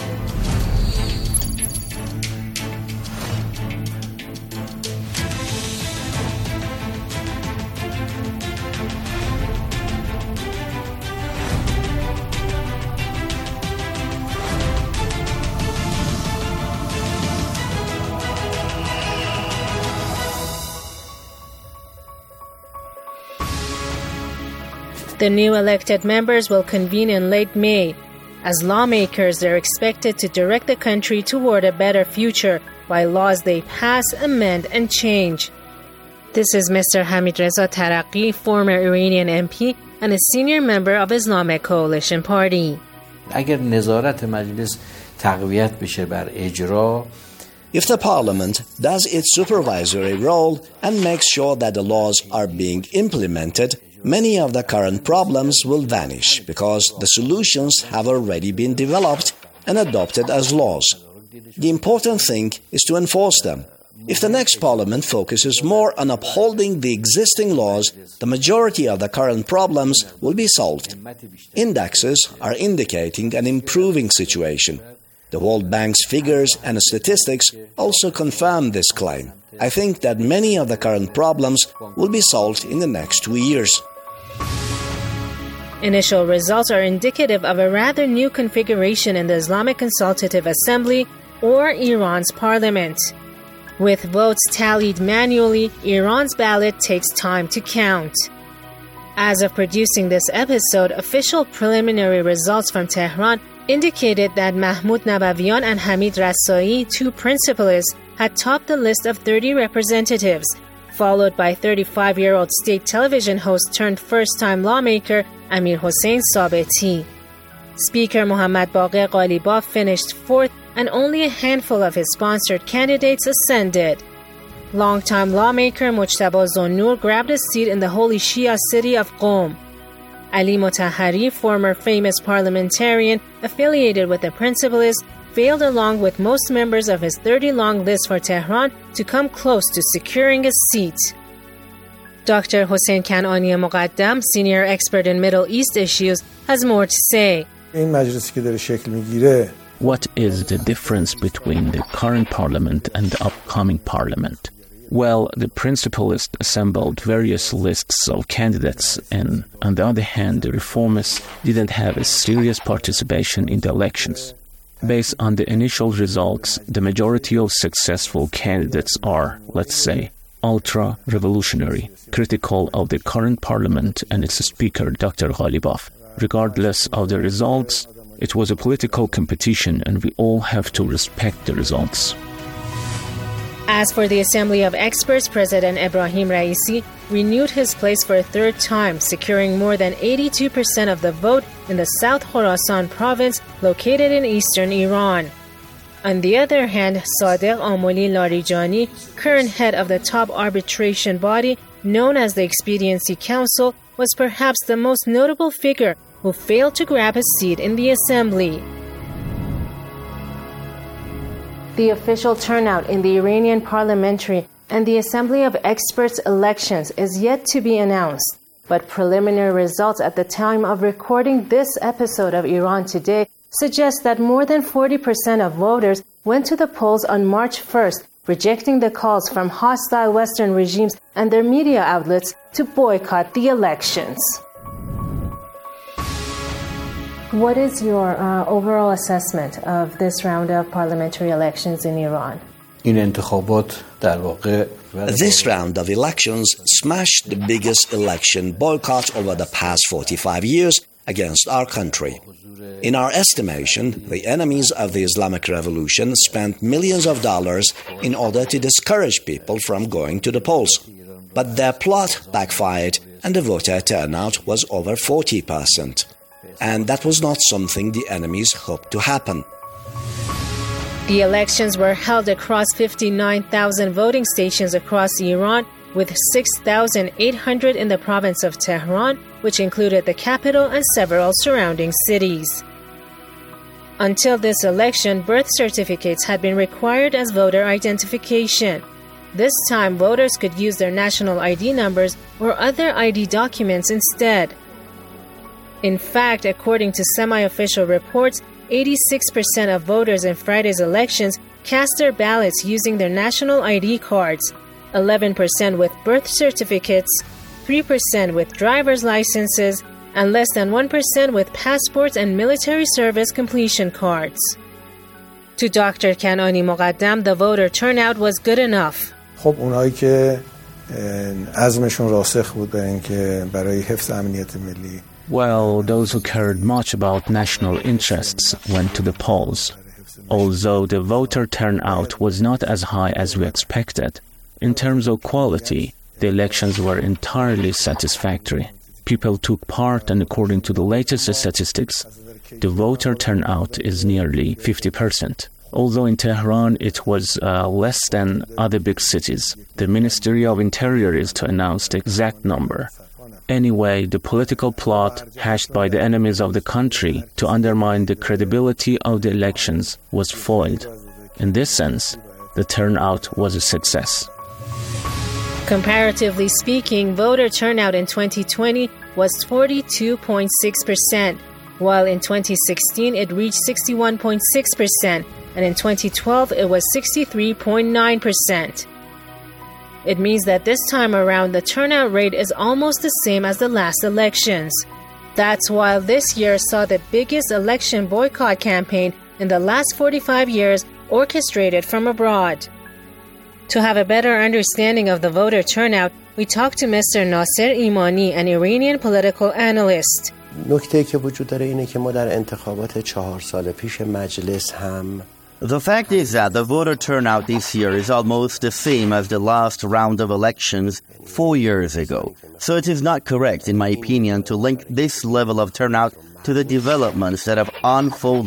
The new elected members will convene in late May. As lawmakers, they're expected to direct the country toward a better future by laws they pass, amend, and change. This is Mr. Hamidreza Taraqi, former Iranian MP and a senior member of Islamic Coalition Party. اگر نظارت مجلس تقویت بشه بر اجرا If the parliament does its supervisory role and makes sure that the laws are being implemented, many of the current problems will vanish because the solutions have already been developed and adopted as laws. The important thing is to enforce them. If the next parliament focuses more on upholding the existing laws, the majority of the current problems will be solved. Indexes are indicating an improving situation. The World Bank's figures and statistics also confirm this claim. I think that many of the current problems will be solved in the next 2 years. Initial results are indicative of a rather new configuration in the Islamic Consultative Assembly, or Iran's parliament. With votes tallied manually, Iran's ballot takes time to count. As of producing this episode, official preliminary results from Tehran indicated that Mahmoud Nabavian and Hamid Rasai, two principalists, had topped the list of 30 representatives, followed by 35-year-old state television host turned first-time lawmaker Amir Hossein Sabeti. Speaker Mohammad Baqir Ghalibaf finished fourth, and only a handful of his sponsored candidates ascended. Longtime lawmaker Mujtaba Zonnur grabbed a seat in the holy Shia city of Qom. Ali Motahari, former famous parliamentarian affiliated with the Principalists, failed along with most members of his 30-long list for Tehran to come close to securing a seat. Dr. Hossein Kanani Muqaddam, senior expert in Middle East issues, has more to say. What is the difference between the current parliament and the upcoming parliament? Well, the Principalists assembled various lists of candidates, and on the other hand, the reformists didn't have a serious participation in the elections. Based on the initial results, the majority of successful candidates are, let's say, ultra-revolutionary, critical of the current parliament and its speaker, Dr. Ghalibaf. Regardless of the results, it was a political competition, and we all have to respect the results. As for the Assembly of Experts, President Ebrahim Raisi renewed his place for a third time, securing more than 82% of the vote in the South Khorasan province located in eastern Iran. On the other hand, Sadiq Amoli Larijani, current head of the top arbitration body known as the Expediency Council, was perhaps the most notable figure who failed to grab a seat in the assembly. The official turnout in the Iranian parliamentary and the Assembly of Experts elections is yet to be announced, but preliminary results at the time of recording this episode of Iran Today suggest that more than 40% of voters went to the polls on March 1st, rejecting the calls from hostile Western regimes and their media outlets to boycott the elections. What is your overall assessment of this round of parliamentary elections in Iran? This round of elections smashed the biggest election boycott over the past 45 years against our country. In our estimation, the enemies of the Islamic Revolution spent millions of dollars in order to discourage people from going to the polls. But their plot backfired, and the voter turnout was over 40%. And that was not something the enemies hoped to happen. The elections were held across 59,000 voting stations across Iran, with 6,800 in the province of Tehran, which included the capital and several surrounding cities. Until this election, birth certificates had been required as voter identification. This time, voters could use their national ID numbers or other ID documents instead. In fact, according to semi-official reports, 86% of voters in Friday's elections cast their ballots using their national ID cards, 11% with birth certificates, 3% with driver's licenses, and less than 1% with passports and military service completion cards. To Dr. Kanani Muqaddam, the voter turnout was good enough. Well, those who cared much about national interests went to the polls. Although the voter turnout was not as high as we expected, in terms of quality, the elections were entirely satisfactory. People took part, and according to the latest statistics, the voter turnout is nearly 50%. Although in Tehran it was less than other big cities, the Ministry of Interior is to announce the exact number. Anyway, the political plot hatched by the enemies of the country to undermine the credibility of the elections was foiled. In this sense, the turnout was a success. Comparatively speaking, voter turnout in 2020 was 42.6%, while in 2016 it reached 61.6%, and in 2012 it was 63.9%. It means that this time around the turnout rate is almost the same as the last elections. That's why this year saw the biggest election boycott campaign in the last 45 years orchestrated from abroad. To have a better understanding of the voter turnout, we talked to Mr. Nasser Imani, an Iranian political analyst. نکته که وجود داره اینه که ما در انتخابات 4 سال پیش مجلس هم The fact is that the voter turnout this year is almost the same as the last round of elections 4 years ago. So it is not correct, in my opinion, to link this level of turnout to the developments that have unfolded